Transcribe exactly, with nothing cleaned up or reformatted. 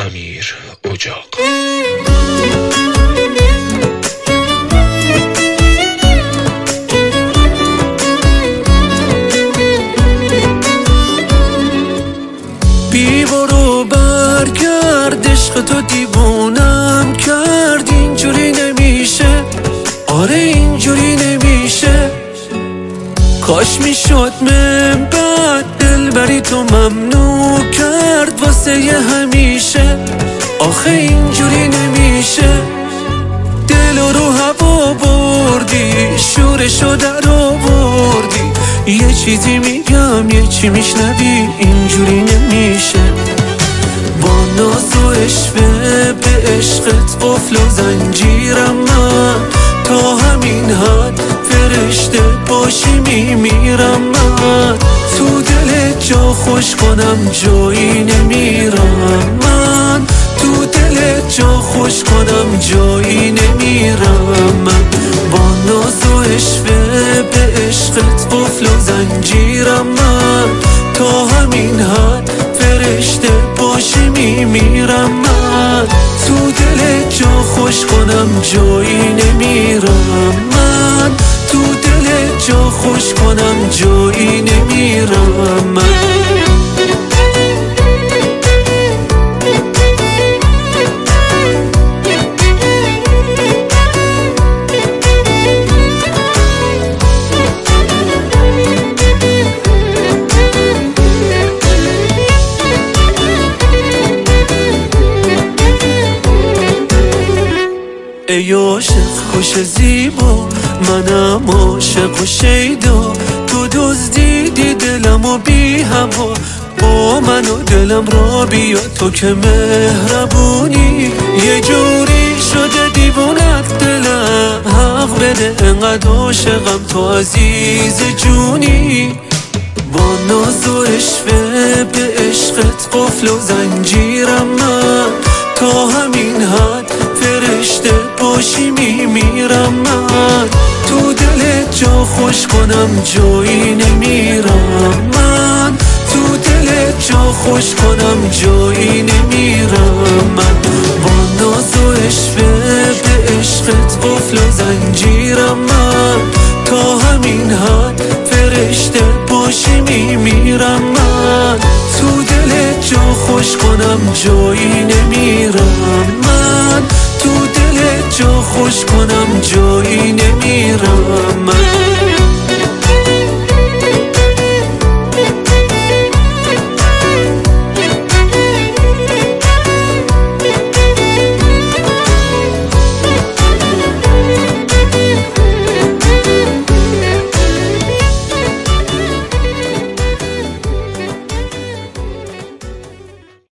امیر اجاق. بی برو برگرد، عشق تو دیوونم کرد. اینجوری نمیشه، آره اینجوری نمیشه. کاش میشد من بعد دل بری تو ممنوع کرد واسه ی همیشه. آخه اینجوری نمیشه. دل رو هوا بردی، شورشو در آوردی. یه چیزی میگم یه چی میشنوی، اینجوری نمیشه. با ناز و عشوه به عشقت قفل و زنجیرم من. تا همین حد فرشته باشی میمیرم من. تو دلت جا خوش کنم جایی نمیرم من. تو دلت جا خوش کنم جایی نمیرم من. با ناز و عشوه به عشقت قفل و زنجیرم من. تا همین حد فرشته باشی میمیرم من. تو دلت جا خوش کنم جایی نمیرم من. تو دلت جا خوش کنم جایی نمیرم من. ای عاشق خوش زیبا، منم عاشق و شیدا. تو دزدیدی دلم و بی هوا، با من و دلم را بیا. تو که مهربونی یه جوری شده دیوونت دلم. حق بده انقدر عاشقم تو عزیز جونی. با ناز و عشوه به عشقت قفل و زنجیرم من. تا همین حد فرشته باشی میمیرم من. تو دلت جا خوش کنم جایی نمیرم من. تو دلت جا خوش کنم جایی نمیرم من. با ناز و عشوه به عشقت قفل و زنجیرم من. تا همین حد فرشته باشی میمیرم من. تو دلت جا خوش کنم جایی نمیرم من. تو دلت جا خوش کنم جایی نمیرم من.